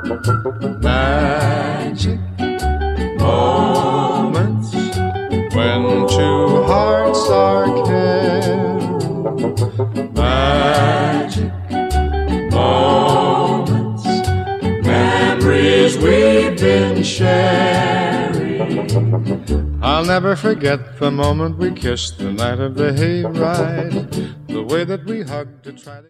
Magic moments when two hearts are caring. Magic moments, memories we've been sharing. I'll never forget the moment we kissed the night of the hayride, the way that we hugged to try to